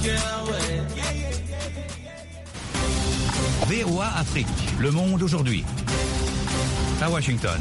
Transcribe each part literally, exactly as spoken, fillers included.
V O A Afrique, le monde aujourd'hui. À Washington.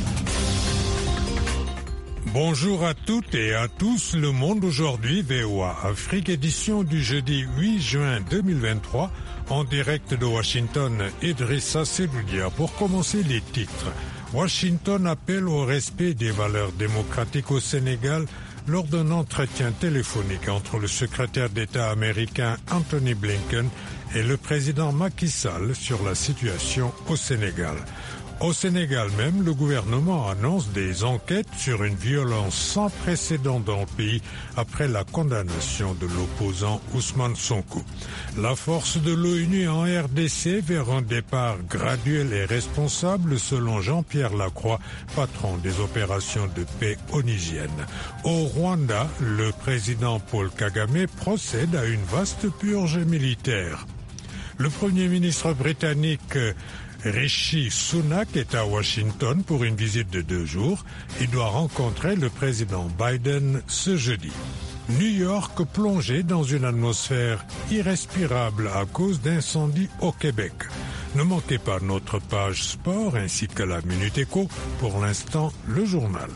Bonjour à toutes et à tous, le monde aujourd'hui, V O A Afrique, édition du jeudi huit juin deux mille vingt-trois, en direct de Washington, Idrissa Seloudia. Pour commencer les titres, Washington appelle au respect des valeurs démocratiques au Sénégal lors d'un entretien téléphonique entre le secrétaire d'État américain Anthony Blinken et le président Macky Sall sur la situation au Sénégal. Au Sénégal même, le gouvernement annonce des enquêtes sur une violence sans précédent dans le pays après la condamnation de l'opposant Ousmane Sonko. La force de l'ONU en R D C vers un départ graduel et responsable selon Jean-Pierre Lacroix, patron des opérations de paix onusiennes. Au Rwanda, le président Paul Kagame procède à une vaste purge militaire. Le Premier ministre britannique Rishi Sunak est à Washington pour une visite de deux jours. Il doit rencontrer le président Biden ce jeudi. New York plongé dans une atmosphère irrespirable à cause d'incendies au Québec. Ne manquez pas notre page sport ainsi que la Minute Éco. Pour l'instant, le journal.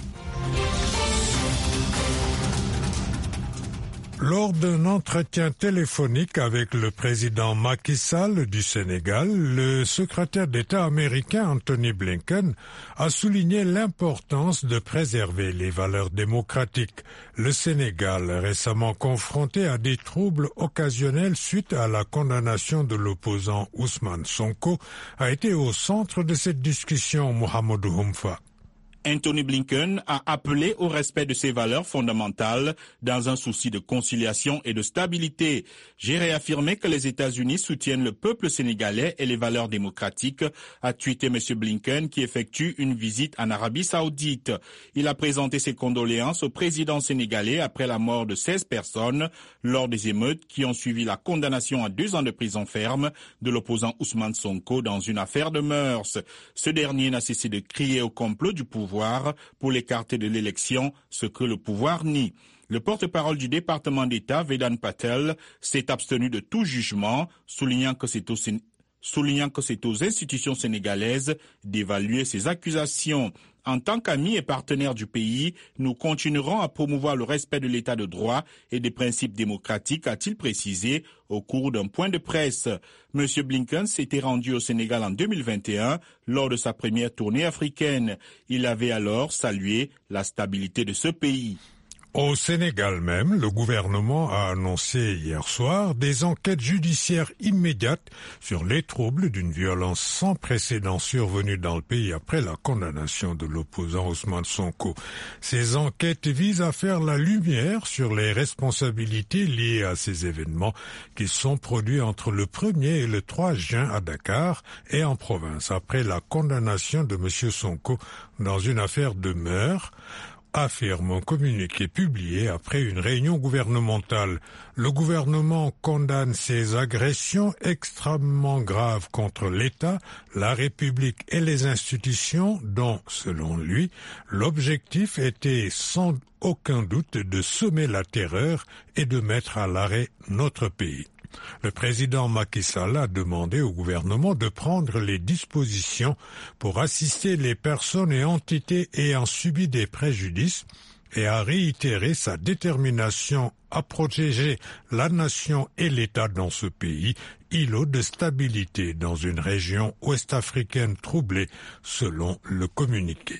Lors d'un entretien téléphonique avec le président Macky Sall du Sénégal, le secrétaire d'État américain Anthony Blinken a souligné l'importance de préserver les valeurs démocratiques. Le Sénégal, récemment confronté à des troubles occasionnels suite à la condamnation de l'opposant Ousmane Sonko, a été au centre de cette discussion. Mohamedou Humfa. Anthony Blinken a appelé au respect de ses valeurs fondamentales dans un souci de conciliation et de stabilité. J'ai réaffirmé que les États-Unis soutiennent le peuple sénégalais et les valeurs démocratiques, a tweeté M. Blinken qui effectue une visite en Arabie Saoudite. Il a présenté ses condoléances au président sénégalais après la mort de seize personnes lors des émeutes qui ont suivi la condamnation à deux ans de prison ferme de l'opposant Ousmane Sonko dans une affaire de mœurs. Ce dernier n'a cessé de crier au complot du pouvoir pour l'écarter de l'élection, ce que le pouvoir nie. Le porte-parole du département d'État, Vedant Patel, s'est abstenu de tout jugement, soulignant que c'est au Sén... soulignant que c'est aux institutions sénégalaises d'évaluer ces accusations. En tant qu'amis et partenaires du pays, nous continuerons à promouvoir le respect de l'état de droit et des principes démocratiques, a-t-il précisé au cours d'un point de presse. M. Blinken s'était rendu au Sénégal en deux mille vingt et un lors de sa première tournée africaine. Il avait alors salué la stabilité de ce pays. Au Sénégal même, le gouvernement a annoncé hier soir des enquêtes judiciaires immédiates sur les troubles d'une violence sans précédent survenue dans le pays après la condamnation de l'opposant Ousmane Sonko. Ces enquêtes visent à faire la lumière sur les responsabilités liées à ces événements qui sont produits entre le premier et le trois juin à Dakar et en province après la condamnation de M. Sonko dans une affaire de meurtre, affirme un communiqué publié après une réunion gouvernementale. Le gouvernement condamne ces agressions extrêmement graves contre l'État, la République et les institutions dont, selon lui, l'objectif était sans aucun doute de semer la terreur et de mettre à l'arrêt notre pays. Le président Macky Sall a demandé au gouvernement de prendre les dispositions pour assister les personnes et entités ayant subi des préjudices et a réitéré sa détermination à protéger la nation et l'État dans ce pays, îlot de stabilité dans une région ouest-africaine troublée, selon le communiqué.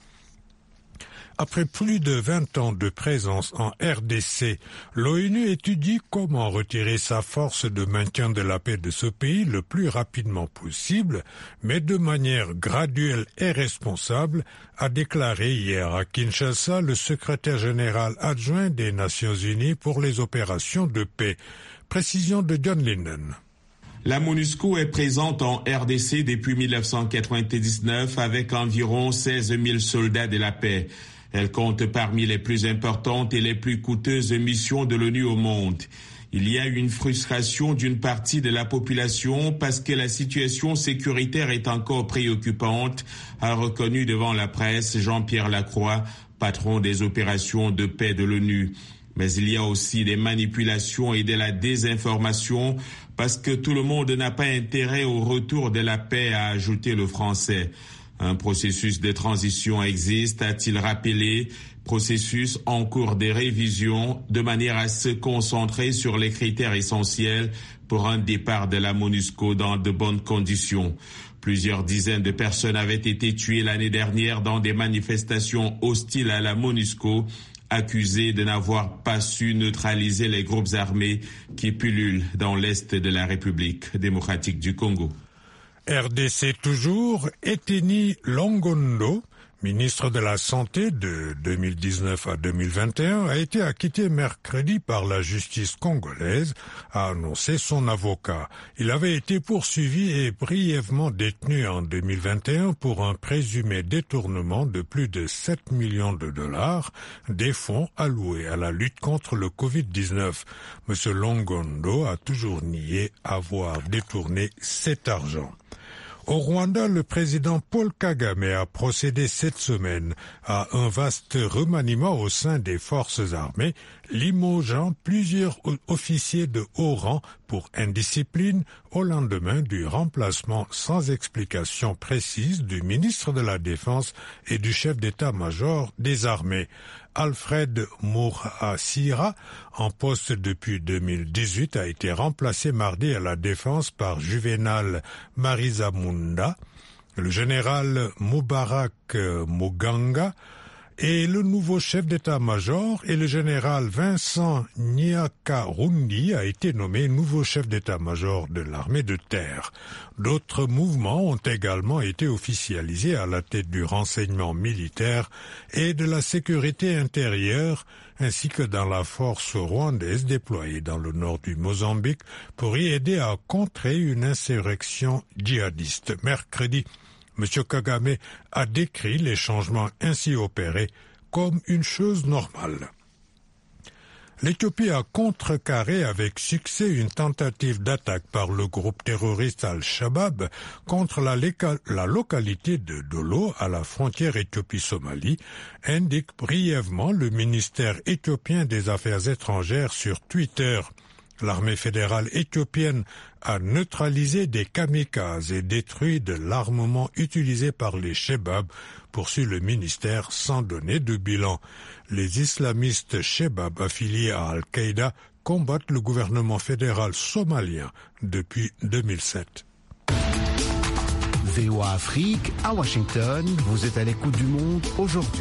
Après plus de vingt ans de présence en R D C, l'ONU étudie comment retirer sa force de maintien de la paix de ce pays le plus rapidement possible, mais de manière graduelle et responsable, a déclaré hier à Kinshasa le secrétaire général adjoint des Nations Unies pour les opérations de paix. Précision de John Lennon. La MONUSCO est présente en R D C depuis mille neuf cent quatre-vingt-dix-neuf avec environ seize mille soldats de la paix. Elle compte parmi les plus importantes et les plus coûteuses missions de l'ONU au monde. Il y a une frustration d'une partie de la population parce que la situation sécuritaire est encore préoccupante, a reconnu devant la presse Jean-Pierre Lacroix, patron des opérations de paix de l'ONU. Mais il y a aussi des manipulations et de la désinformation parce que tout le monde n'a pas intérêt au retour de la paix, a ajouté le Français. Un processus de transition existe, a-t-il rappelé, processus en cours de révision de manière à se concentrer sur les critères essentiels pour un départ de la MONUSCO dans de bonnes conditions. Plusieurs dizaines de personnes avaient été tuées l'année dernière dans des manifestations hostiles à la MONUSCO, accusées de n'avoir pas su neutraliser les groupes armés qui pullulent dans l'est de la République démocratique du Congo. R D C toujours, Eteni Longondo, ministre de la Santé de deux mille dix-neuf à deux mille vingt et un, a été acquitté mercredi par la justice congolaise, a annoncé son avocat. Il avait été poursuivi et brièvement détenu en deux mille vingt et un pour un présumé détournement de plus de sept millions de dollars des fonds alloués à la lutte contre le covid dix-neuf. Monsieur Longondo a toujours nié avoir détourné cet argent. Au Rwanda, le président Paul Kagame a procédé cette semaine à un vaste remaniement au sein des forces armées, limogeant plusieurs officiers de haut rang pour indiscipline au lendemain du remplacement sans explication précise du ministre de la Défense et du chef d'état-major des armées. Alfred Mourasira, en poste depuis deux mille dix-huit, a été remplacé mardi à la Défense par Juvenal Marizamunda. Le général Mubarak Muganga et le nouveau chef d'état-major et le général Vincent Nyakarundi a été nommé nouveau chef d'état-major de l'armée de terre. D'autres mouvements ont également été officialisés à la tête du renseignement militaire et de la sécurité intérieure, ainsi que dans la force rwandaise déployée dans le nord du Mozambique pour y aider à contrer une insurrection djihadiste. Mercredi, M. Kagame a décrit les changements ainsi opérés comme une chose normale. L'Éthiopie a contrecarré avec succès une tentative d'attaque par le groupe terroriste Al-Shabaab contre la, la localité de Dolo à la frontière Éthiopie-Somalie, indique brièvement le ministère éthiopien des Affaires étrangères sur Twitter. L'armée fédérale éthiopienne a neutralisé des kamikazes et détruit de l'armement utilisé par les Shebab, poursuit le ministère sans donner de bilan. Les islamistes Shebab affiliés à Al-Qaïda combattent le gouvernement fédéral somalien depuis deux mille sept. V O A Afrique, à Washington, vous êtes à l'écoute du monde aujourd'hui.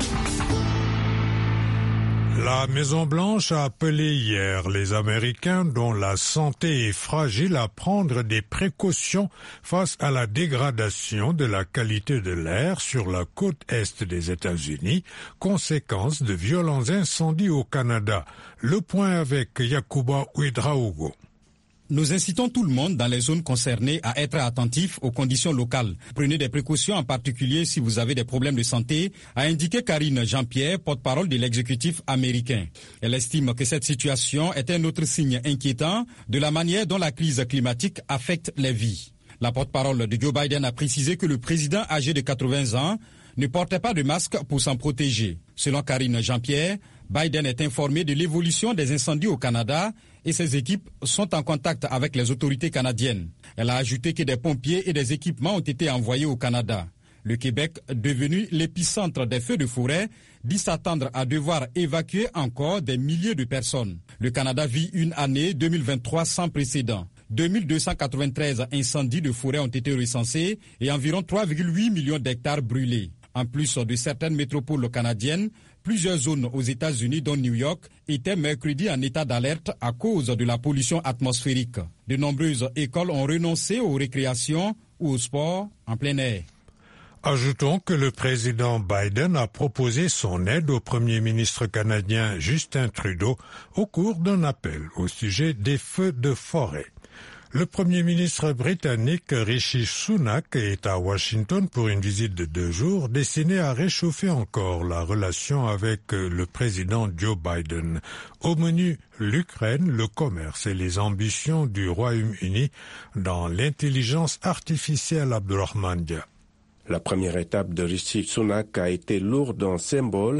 La Maison-Blanche a appelé hier les Américains dont la santé est fragile à prendre des précautions face à la dégradation de la qualité de l'air sur la côte est des États-Unis, conséquence de violents incendies au Canada. Le point avec Yacouba Ouedraogo. Nous incitons tout le monde dans les zones concernées à être attentifs aux conditions locales. Prenez des précautions, en particulier si vous avez des problèmes de santé, a indiqué Karine Jean-Pierre, porte-parole de l'exécutif américain. Elle estime que cette situation est un autre signe inquiétant de la manière dont la crise climatique affecte les vies. La porte-parole de Joe Biden a précisé que le président âgé de quatre-vingts ans ne portait pas de masque pour s'en protéger. Selon Karine Jean-Pierre, Biden est informé de l'évolution des incendies au Canada et ses équipes sont en contact avec les autorités canadiennes. Elle a ajouté que des pompiers et des équipements ont été envoyés au Canada. Le Québec, devenu l'épicentre des feux de forêt, dit s'attendre à devoir évacuer encore des milliers de personnes. Le Canada vit une année deux mille vingt-trois sans précédent. deux mille deux cent quatre-vingt-treize incendies de forêt ont été recensés et environ trois virgule huit millions d'hectares brûlés. En plus de certaines métropoles canadiennes, plusieurs zones aux États-Unis, dont New York, étaient mercredi en état d'alerte à cause de la pollution atmosphérique. De nombreuses écoles ont renoncé aux récréations ou au sport en plein air. Ajoutons que le président Biden a proposé son aide au premier ministre canadien Justin Trudeau au cours d'un appel au sujet des feux de forêt. Le Premier ministre britannique Rishi Sunak est à Washington pour une visite de deux jours destinée à réchauffer encore la relation avec le président Joe Biden. Au menu, l'Ukraine, le commerce et les ambitions du Royaume-Uni dans l'intelligence artificielle. Abdurrahman Dia. La première étape de Rishi Sunak a été lourde en symboles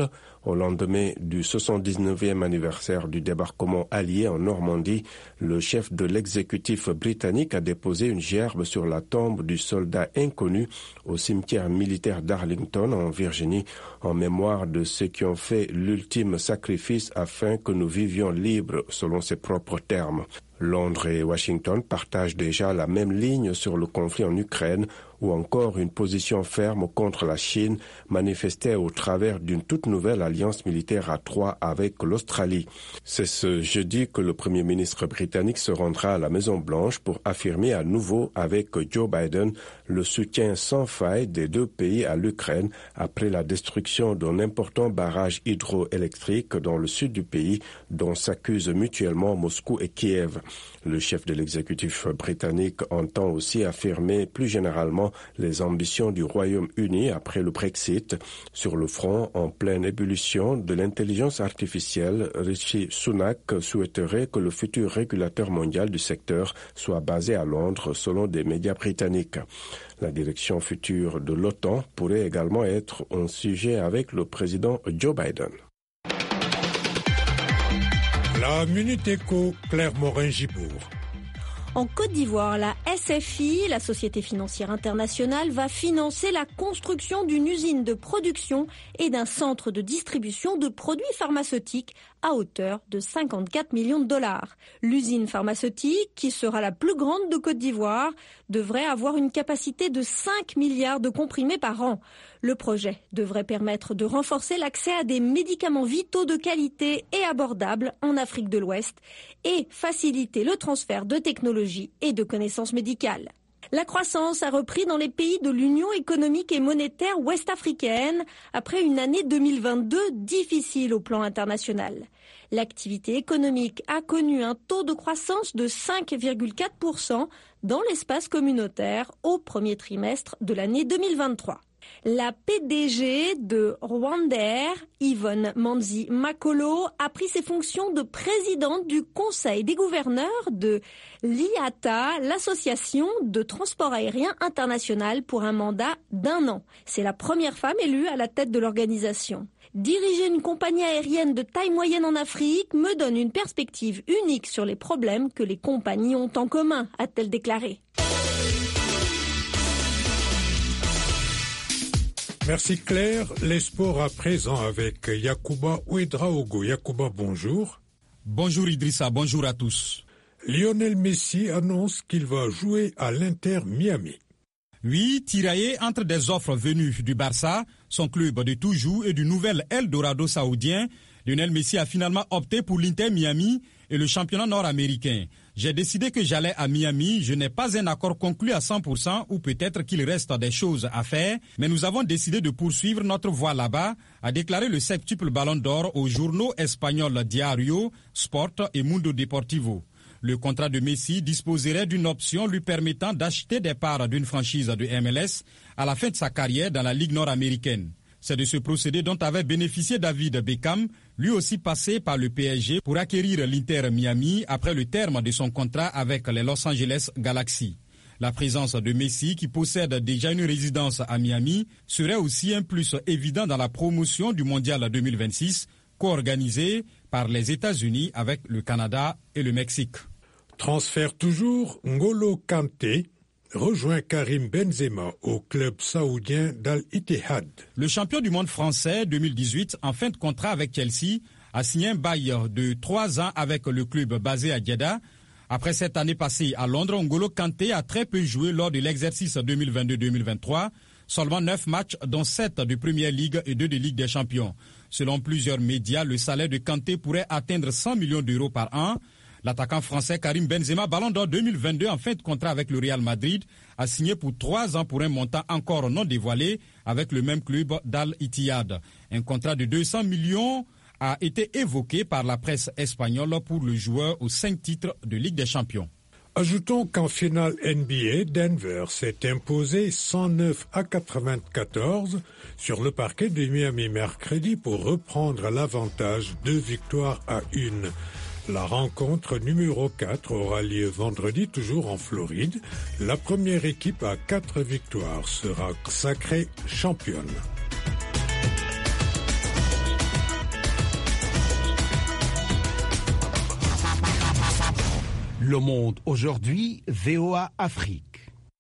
Au lendemain du soixante-dix-neuvième anniversaire du débarquement allié en Normandie, le chef de l'exécutif britannique a déposé une gerbe sur la tombe du soldat inconnu au cimetière militaire d'Arlington en Virginie, en mémoire de ceux qui ont fait l'ultime sacrifice afin que nous vivions libres, selon ses propres termes. Londres et Washington partagent déjà la même ligne sur le conflit en Ukraine, ou encore une position ferme contre la Chine, manifestée au travers d'une toute nouvelle alliance militaire à trois avec l'Australie. C'est ce jeudi que le Premier ministre britannique se rendra à la Maison-Blanche pour affirmer à nouveau avec Joe Biden le soutien sans faille des deux pays à l'Ukraine après la destruction d'un important barrage hydroélectrique dans le sud du pays dont s'accusent mutuellement Moscou et Kiev. Le chef de l'exécutif britannique entend aussi affirmer plus généralement les ambitions du Royaume-Uni après le Brexit. Sur le front en pleine ébullition de l'intelligence artificielle, Rishi Sunak souhaiterait que le futur régulateur mondial du secteur soit basé à Londres selon des médias britanniques. La direction future de l'OTAN pourrait également être un sujet avec le président Joe Biden. La Minute Éco, Claire Morin-Gibourg. En Côte d'Ivoire, la S F I, la Société financière internationale, va financer la construction d'une usine de production et d'un centre de distribution de produits pharmaceutiques à hauteur de cinquante-quatre millions de dollars. L'usine pharmaceutique, qui sera la plus grande de Côte d'Ivoire, devrait avoir une capacité de cinq milliards de comprimés par an. Le projet devrait permettre de renforcer l'accès à des médicaments vitaux de qualité et abordables en Afrique de l'Ouest et faciliter le transfert de technologies et de connaissances médicales. La croissance a repris dans les pays de l'Union économique et monétaire ouest-africaine après une année deux mille vingt-deux difficile au plan international. L'activité économique a connu un taux de croissance de cinq virgule quatre pour cent dans l'espace communautaire au premier trimestre de l'année deux mille vingt-trois. La P D G de Rwandair, Yvonne Manzi Makolo, a pris ses fonctions de présidente du Conseil des gouverneurs de l'I A T A, l'association de transport aérien international, pour un mandat d'un an. C'est la première femme élue à la tête de l'organisation. Diriger une compagnie aérienne de taille moyenne en Afrique me donne une perspective unique sur les problèmes que les compagnies ont en commun, a-t-elle déclaré. Merci Claire. Les sports à présent avec Yacouba Ouedraogo. Yacouba, bonjour. Bonjour Idrissa, bonjour à tous. Lionel Messi annonce qu'il va jouer à l'Inter Miami. Oui, tiraillé entre des offres venues du Barça, son club de toujours, et du nouvel Eldorado saoudien, Lionel Messi a finalement opté pour l'Inter Miami et le championnat nord-américain. J'ai décidé que j'allais à Miami, je n'ai pas un accord conclu à cent pour cent ou peut-être qu'il reste des choses à faire, mais nous avons décidé de poursuivre notre voie là-bas, a déclaré le septuple ballon d'or aux journaux espagnols Diario, Sport et Mundo Deportivo. Le contrat de Messi disposerait d'une option lui permettant d'acheter des parts d'une franchise de M L S à la fin de sa carrière dans la Ligue nord-américaine. C'est de ce procédé dont avait bénéficié David Beckham, lui aussi passé par le P S G pour acquérir l'Inter Miami après le terme de son contrat avec les Los Angeles Galaxy. La présence de Messi, qui possède déjà une résidence à Miami, serait aussi un plus évident dans la promotion du Mondial deux mille vingt-six, co-organisé par les États-Unis avec le Canada et le Mexique. Transfert toujours, N'Golo Kanté rejoint Karim Benzema au club saoudien d'Al-Ittihad. Le champion du monde français deux mille dix-huit, en fin de contrat avec Chelsea, a signé un bail de trois ans avec le club basé à Jeddah. Après cette année passée à Londres, N'Golo Kanté a très peu joué lors de l'exercice deux mille vingt-deux deux mille vingt-trois. Seulement neuf matchs, dont sept de Première Ligue et deux de Ligue des Champions. Selon plusieurs médias, le salaire de Kanté pourrait atteindre cent millions d'euros par an. L'attaquant français Karim Benzema, Ballon d'Or deux mille vingt-deux, en fin de contrat avec le Real Madrid, a signé pour trois ans pour un montant encore non dévoilé avec le même club d'Al-Ittihad. Un contrat de deux cents millions a été évoqué par la presse espagnole pour le joueur aux cinq titres de Ligue des Champions. Ajoutons qu'en finale N B A, Denver s'est imposé cent neuf à quatre-vingt-quatorze sur le parquet de Miami mercredi pour reprendre l'avantage deux victoires à une. La rencontre numéro quatre aura lieu vendredi, toujours en Floride. La première équipe à quatre victoires sera sacrée championne. Le Monde aujourd'hui, V O A Afrique.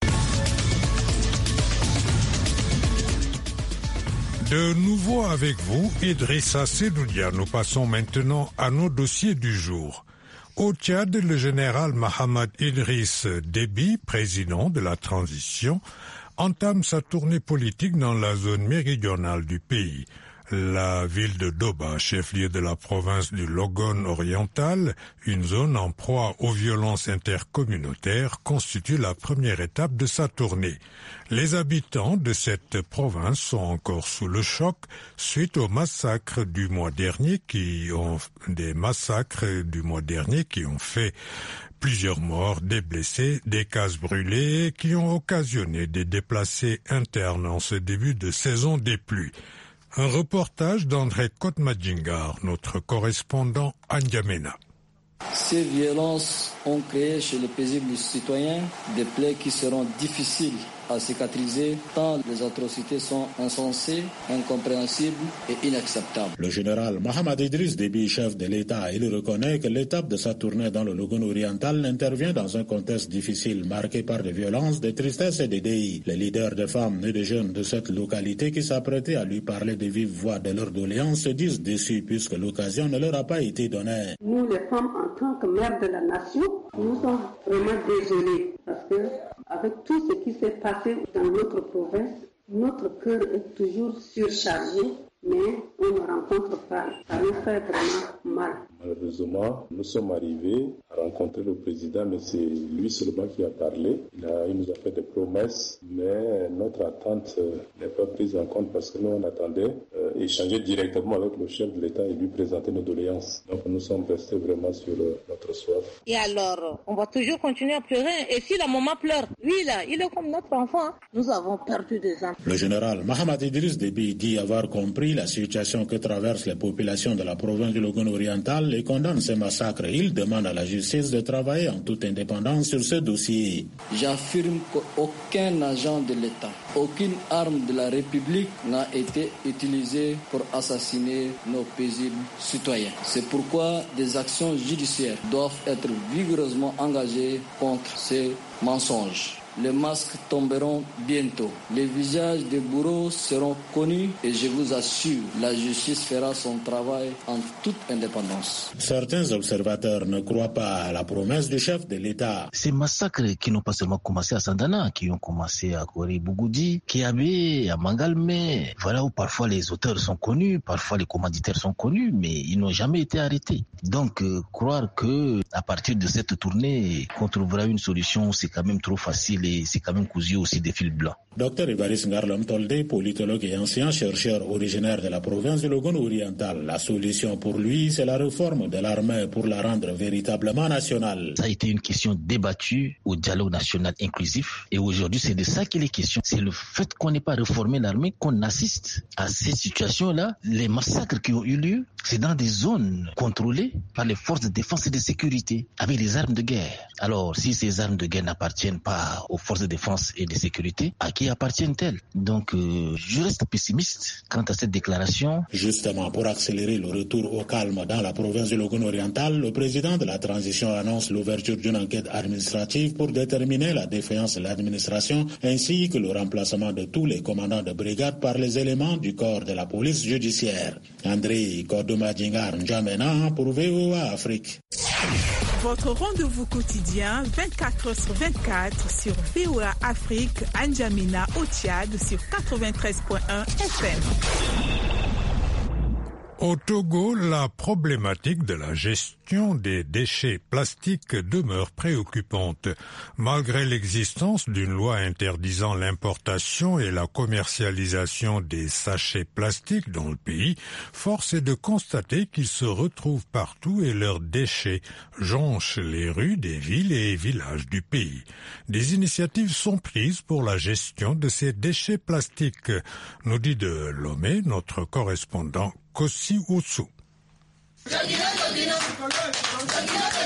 De nouveau avec vous, Idrissa Seloudia. Nous passons maintenant à nos dossiers du jour. Au Tchad, le général Mahamad Idriss Déby, président de la transition, entame sa tournée politique dans la zone méridionale du pays. La ville de Doba, chef-lieu de la province du Logone oriental, une zone en proie aux violences intercommunautaires, constitue la première étape de sa tournée. Les habitants de cette province sont encore sous le choc suite aux massacres du mois dernier qui ont, des massacres du mois dernier qui ont fait plusieurs morts, des blessés, des cases brûlées et qui ont occasionné des déplacés internes en ce début de saison des pluies. Un reportage d'André Kotmadjingar, notre correspondant à N'Djamena. Ces violences ont créé chez les paisibles citoyens des plaies qui seront difficiles à cicatriser tant les atrocités sont insensées, incompréhensibles et inacceptables. Le général Mahamad Idriss Déby, chef de l'État, il reconnaît que l'étape de sa tournée dans le Logone oriental intervient dans un contexte difficile marqué par des violences, des tristesses et des déis. Les leaders de femmes et de jeunes de cette localité qui s'apprêtaient à lui parler de vive voix de leurs doléances se disent déçus puisque l'occasion ne leur a pas été donnée. Nous, les femmes, en tant que mères de la nation, nous sommes vraiment désolés parce que avec tout ce qui s'est passé dans notre province, notre cœur est toujours surchargé, mais on ne rencontre pas. Ça nous fait vraiment mal. Malheureusement, nous sommes arrivés à rencontrer le président, mais c'est lui seulement qui a parlé. Il, a, il nous a fait des promesses, mais notre attente n'est pas prise en compte parce que nous, on attendait euh, échanger directement avec le chef de l'État et lui présenter nos doléances. Donc nous sommes restés vraiment sur euh, notre soif. Et alors, on va toujours continuer à pleurer. Et si la maman pleure, lui là, il est comme notre enfant. Nous avons perdu des enfants. Le général Mahamad Idriss Déby dit avoir compris la situation que traversent les populations de la province du Logone oriental et condamne ces massacres. Il demande à la justice de travailler en toute indépendance sur ce dossier. J'affirme qu'aucun agent de l'État, aucune arme de la République n'a été utilisée pour assassiner nos paisibles citoyens. C'est pourquoi des actions judiciaires doivent être vigoureusement engagées contre ces mensonges. Les masques tomberont bientôt. Les visages des bourreaux seront connus et je vous assure, la justice fera son travail en toute indépendance. Certains observateurs ne croient pas à la promesse du chef de l'État. Ces massacres qui n'ont pas seulement commencé à Sandana, qui ont commencé à Kori-Bougoudi, Kiabé, à Mangalmé, voilà où parfois les auteurs sont connus, parfois les commanditaires sont connus, mais ils n'ont jamais été arrêtés. Donc euh, croire que à partir de cette tournée, qu'on trouvera une solution, c'est quand même trop facile. Et c'est quand même cousu aussi des fils blancs. Docteur Évariste Ngarlam Tolde, politologue et ancien chercheur originaire de la province du Logone oriental. La solution pour lui, c'est la réforme de l'armée pour la rendre véritablement nationale. Ça a été une question débattue au dialogue national inclusif. Et aujourd'hui, c'est de ça qu'il est question. C'est le fait qu'on n'ait pas réformé l'armée, qu'on assiste à ces situations-là. Les massacres qui ont eu lieu, c'est dans des zones contrôlées par les forces de défense et de sécurité, avec des armes de guerre. Alors, si ces armes de guerre n'appartiennent pas aux forces de défense et de sécurité, à qui appartiennent-elles? Donc, euh, je reste pessimiste quant à cette déclaration. Justement, pour accélérer le retour au calme dans la province du Logone oriental, le président de la transition annonce l'ouverture d'une enquête administrative pour déterminer la défaillance de l'administration ainsi que le remplacement de tous les commandants de brigade par les éléments du corps de la police judiciaire. André Kodomadjingar N'Djamena pour V O A Afrique. Votre rendez-vous quotidien vingt-quatre heures sur vingt-quatre sur V O A Afrique à N'Djamena au Tchad sur quatre-vingt-treize point un F M. Au Togo, la problématique de la gestion des déchets plastiques demeure préoccupante. Malgré l'existence d'une loi interdisant l'importation et la commercialisation des sachets plastiques dans le pays, force est de constater qu'ils se retrouvent partout et leurs déchets jonchent les rues des villes et villages du pays. Des initiatives sont prises pour la gestion de ces déchets plastiques, nous dit de Lomé notre correspondant Kossi Oussou.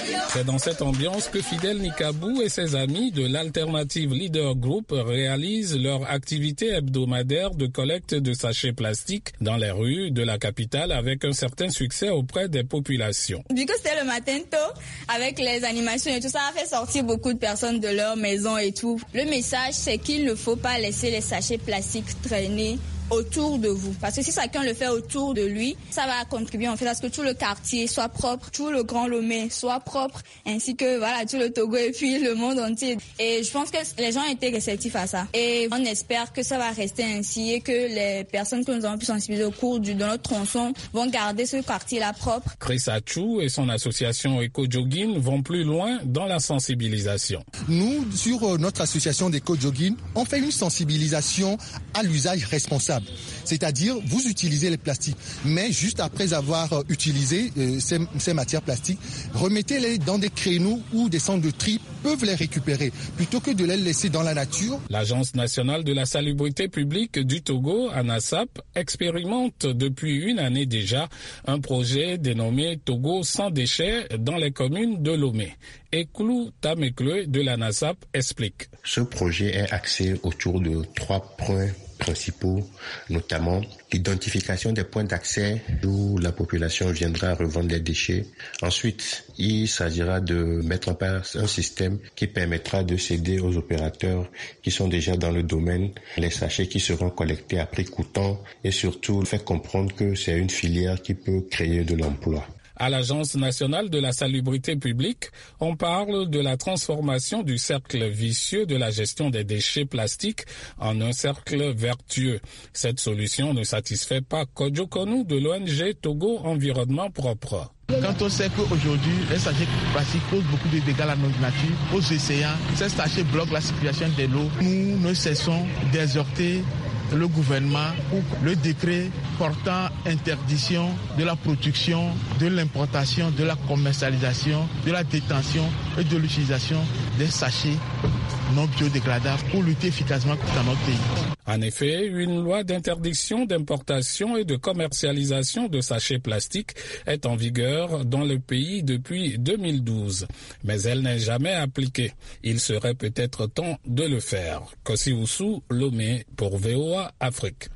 C'est dans cette ambiance que Fidel Nikabou et ses amis de l'Alternative Leader Group réalisent leur activité hebdomadaire de collecte de sachets plastiques dans les rues de la capitale avec un certain succès auprès des populations. Vu que c'était le matin tôt, avec les animations et tout ça, a fait sortir beaucoup de personnes de leur maison et tout. Le message, c'est qu'il ne faut pas laisser les sachets plastiques traîner autour de vous. Parce que si chacun le fait autour de lui, ça va contribuer en fait à ce que tout le quartier soit propre, tout le Grand Lomé soit propre, ainsi que voilà tout le Togo et puis le monde entier. Et je pense que les gens étaient réceptifs à ça. Et on espère que ça va rester ainsi et que les personnes que nous avons pu sensibiliser au cours du, de notre tronçon vont garder ce quartier-là propre. Chris Achou et son association Eco-Jogging vont plus loin dans la sensibilisation. Nous, sur notre association d'Eco-Jogging, on fait une sensibilisation à l'usage responsable. C'est-à-dire, vous utilisez les plastiques, mais juste après avoir utilisé euh, ces, ces matières plastiques, remettez-les dans des créneaux où des centres de tri peuvent les récupérer, plutôt que de les laisser dans la nature. L'Agence nationale de la salubrité publique du Togo, ANASAP, expérimente depuis une année déjà un projet dénommé Togo sans déchets dans les communes de Lomé. Eklou Tamekle de l'ANASAP explique. Ce projet est axé autour de trois points principaux, notamment l'identification des points d'accès où la population viendra revendre les déchets. Ensuite, il s'agira de mettre en place un système qui permettra de céder aux opérateurs qui sont déjà dans le domaine les sachets qui seront collectés à prix coûtant et surtout faire comprendre que c'est une filière qui peut créer de l'emploi. À l'Agence nationale de la salubrité publique, on parle de la transformation du cercle vicieux de la gestion des déchets plastiques en un cercle vertueux. Cette solution ne satisfait pas Kodjo Konou de l'O N G Togo Environnement Propre. Quand on sait qu'aujourd'hui, les sachets plastiques causent beaucoup de dégâts à la nature, aux océans, ces sachets bloquent la circulation de l'eau, nous ne cessons d'exhorter le gouvernement ou le décret portant interdiction de la production, de l'importation, de la commercialisation, de la détention et de l'utilisation des sachets non biodégradables pour lutter efficacement dans notre pays. En effet, une loi d'interdiction d'importation et de commercialisation de sachets plastiques est en vigueur dans le pays depuis deux mille douze, mais elle n'est jamais appliquée. Il serait peut-être temps de le faire. Kossi Oussou, Lomé pour V O A Afrique.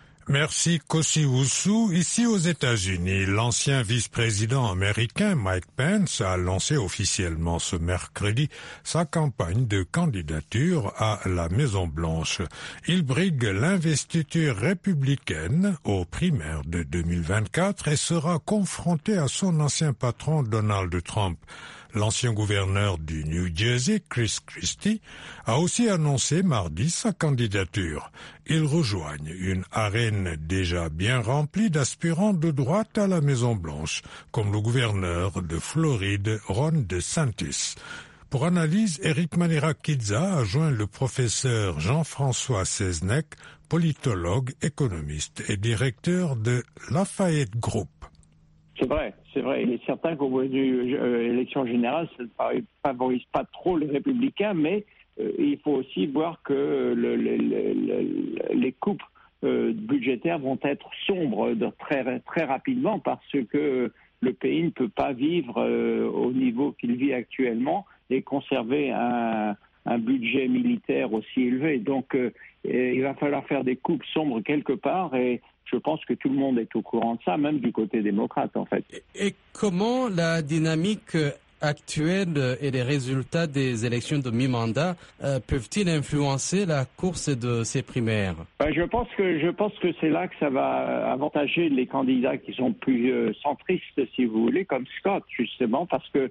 Merci Kossi Oussou. Ici aux États-Unis, l'ancien vice-président américain Mike Pence a lancé officiellement ce mercredi sa campagne de candidature à la Maison-Blanche. Il brigue l'investiture républicaine aux primaires de deux mille vingt-quatre et sera confronté à son ancien patron Donald Trump. L'ancien gouverneur du New Jersey, Chris Christie, a aussi annoncé mardi sa candidature. Ils rejoignent une arène déjà bien remplie d'aspirants de droite à la Maison-Blanche, comme le gouverneur de Floride, Ron DeSantis. Pour analyse, Eric Manira-Kidza a joint le professeur Jean-François Seznec, politologue, économiste et directeur de Lafayette Group. C'est vrai, c'est vrai. Il est certain qu'au point de vue euh, élection générale, ça ne favorise pas trop les républicains, mais euh, il faut aussi voir que le, le, le, les coupes euh, budgétaires vont être sombres de très, très rapidement parce que le pays ne peut pas vivre euh, au niveau qu'il vit actuellement et conserver un, un budget militaire aussi élevé. Donc, euh, il va falloir faire des coupes sombres quelque part et je pense que tout le monde est au courant de ça, même du côté démocrate, en fait. Et comment la dynamique actuelle et les résultats des élections de mi-mandat euh, peuvent-ils influencer la course de ces primaires? Ben, je pense que je pense que c'est là que ça va avantager les candidats qui sont plus euh, centristes, si vous voulez, comme Scott, justement, parce que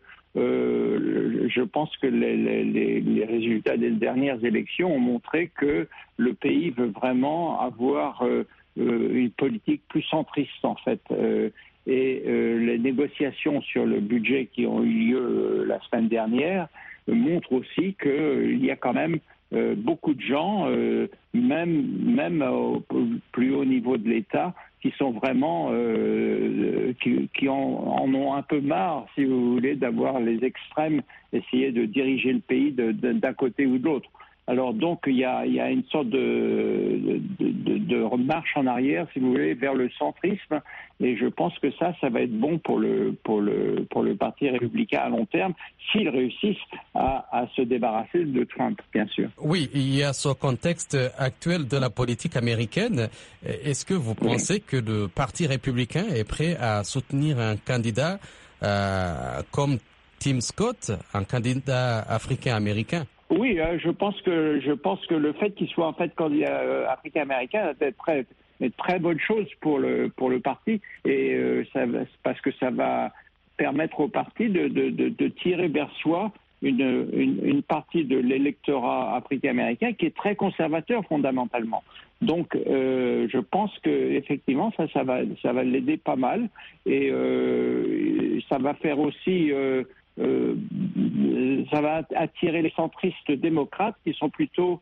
euh, je pense que les, les, les résultats des dernières élections ont montré que le pays veut vraiment avoir euh, une politique plus centriste, en fait. Euh, et euh, les négociations sur le budget qui ont eu lieu euh, la semaine dernière euh, montrent aussi qu'il euh, y a quand même euh, beaucoup de gens, euh, même, même au plus haut niveau de l'État, qui sont vraiment, euh, qui, qui en, en ont un peu marre, si vous voulez, d'avoir les extrêmes essayer de diriger le pays de, de, d'un côté ou de l'autre. Alors donc il y a, il y a une sorte de, de, de, de marche en arrière, si vous voulez, vers le centrisme. Et je pense que ça, ça va être bon pour le, pour le, pour le Parti républicain à long terme, s'ils réussissent à, à se débarrasser de Trump, bien sûr. Oui, il y a ce contexte actuel de la politique américaine. Est-ce que vous pensez oui. que le Parti républicain est prêt à soutenir un candidat euh, comme Tim Scott, un candidat africain-américain? Oui, euh, je pense que je pense que le fait qu'il soit en fait candidat euh, africain-américain va être très une très bonne chose pour le pour le parti et euh, ça parce que ça va permettre au parti de de, de, de tirer vers soi une, une une partie de l'électorat africain-américain qui est très conservateur fondamentalement. Donc euh, je pense que effectivement ça ça va ça va l'aider pas mal et euh, ça va faire aussi euh, euh, ça va attirer les centristes démocrates qui sont plutôt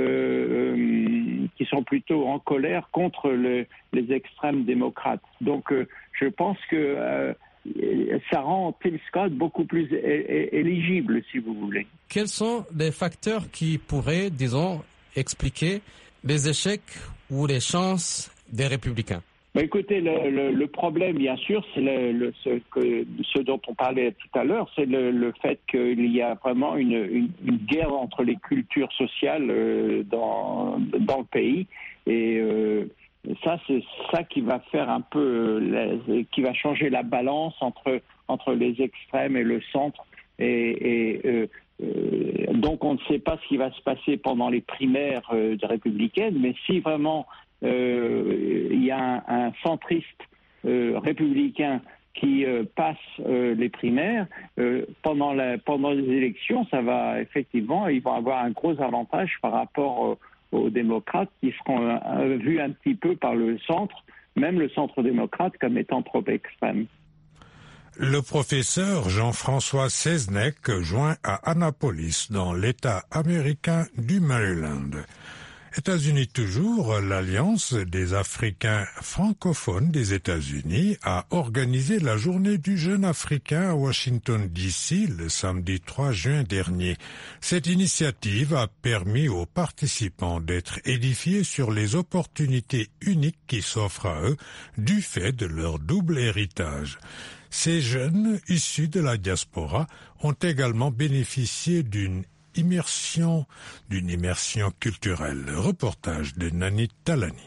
Euh, qui sont plutôt en colère contre le, les extrêmes démocrates. Donc, euh, je pense que euh, ça rend Tim Scott beaucoup plus é- é- éligible, si vous voulez. Quels sont les facteurs qui pourraient, disons, expliquer les échecs ou les chances des républicains? Bah écoutez, le, le, le problème, bien sûr, c'est le, le, ce, que, ce dont on parlait tout à l'heure, c'est le, le fait qu'il y a vraiment une, une, une guerre entre les cultures sociales euh, dans, dans le pays. Et euh, ça, c'est ça qui va faire un peu, les, qui va changer la balance entre, entre les extrêmes et le centre. Et, et euh, euh, donc, on ne sait pas ce qui va se passer pendant les primaires euh, républicaines, mais si vraiment Euh, il y a un, un centriste euh, républicain qui euh, passe euh, les primaires euh, pendant, la, pendant les élections, ça va effectivement, ils vont avoir un gros avantage par rapport euh, aux démocrates qui seront euh, vus un petit peu par le centre, même le centre démocrate, comme étant trop extrême. Le professeur Jean-François Seznec joint à Annapolis dans l'État américain du Maryland. États-Unis toujours, l'Alliance des Africains francophones des États-Unis a organisé la journée du jeune Africain à Washington D C le samedi trois juin dernier. Cette initiative a permis aux participants d'être édifiés sur les opportunités uniques qui s'offrent à eux du fait de leur double héritage. Ces jeunes issus de la diaspora ont également bénéficié d'une immersion, d'une immersion culturelle. Reportage de Nani Talani.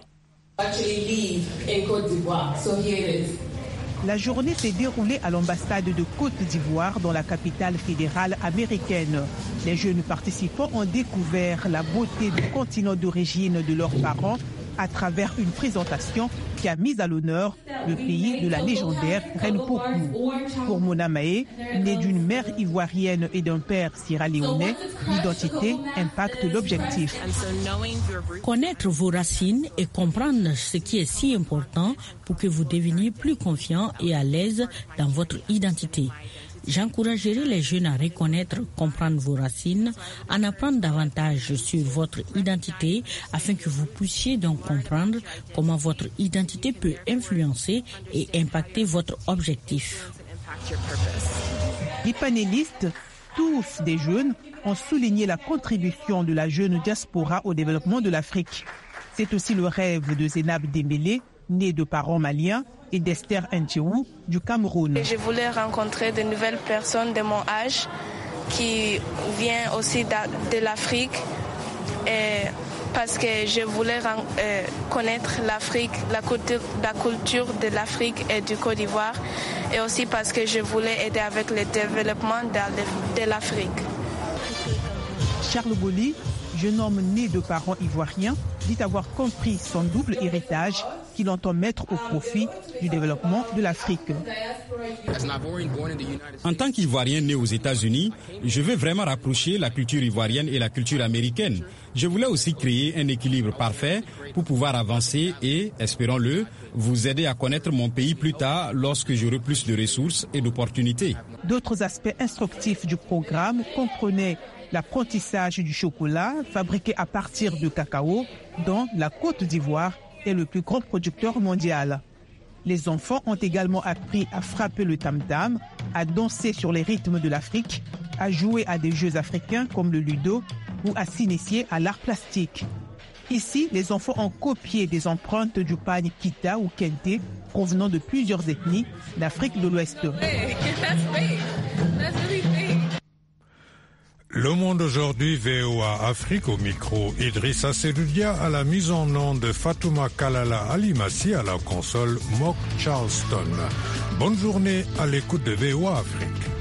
La journée s'est déroulée à l'ambassade de Côte d'Ivoire dans la capitale fédérale américaine. Les jeunes participants ont découvert la beauté du continent d'origine de leurs parents à travers une présentation qui a mis à l'honneur le pays de la légendaire Reine Pokou. Pour Mona Maé, née d'une mère ivoirienne et d'un père sierra-léonais, l'identité impacte l'objectif. Connaître vos racines et comprendre ce qui est si important pour que vous deveniez plus confiant et à l'aise dans votre identité. J'encouragerai les jeunes à reconnaître, comprendre vos racines, en apprendre davantage sur votre identité afin que vous puissiez donc comprendre comment votre identité peut influencer et impacter votre objectif. Les panélistes, tous des jeunes, ont souligné la contribution de la jeune diaspora au développement de l'Afrique. C'est aussi le rêve de Zénab Dembélé, née de parents maliens, et d'Esther Nthiou du Cameroun. Je voulais rencontrer de nouvelles personnes de mon âge qui viennent aussi de l'Afrique et parce que je voulais euh, connaître l'Afrique, la culture, la culture de l'Afrique et du Côte d'Ivoire et aussi parce que je voulais aider avec le développement de, de l'Afrique. Charles Boli, jeune homme né de parents ivoiriens, dit avoir compris son double héritage qu'il entend mettre au profit du développement de l'Afrique. En tant qu'Ivoirien né aux États-Unis, je veux vraiment rapprocher la culture ivoirienne et la culture américaine. Je voulais aussi créer un équilibre parfait pour pouvoir avancer et, espérons-le, vous aider à connaître mon pays plus tard lorsque j'aurai plus de ressources et d'opportunités. D'autres aspects instructifs du programme comprenaient l'apprentissage du chocolat fabriqué à partir de cacao, dont la Côte d'Ivoire est le plus grand producteur mondial. Les enfants ont également appris à frapper le tam-tam, à danser sur les rythmes de l'Afrique, à jouer à des jeux africains comme le ludo ou à s'initier à l'art plastique. Ici, les enfants ont copié des empreintes du pagne Kita ou Kente provenant de plusieurs ethnies d'Afrique de l'Ouest. Le Monde aujourd'hui, V O A Afrique au micro, Idrissa Seloudia à la mise en onde de Fatouma Kalala Alimassi à la console Mock Charleston. Bonne journée à l'écoute de V O A Afrique.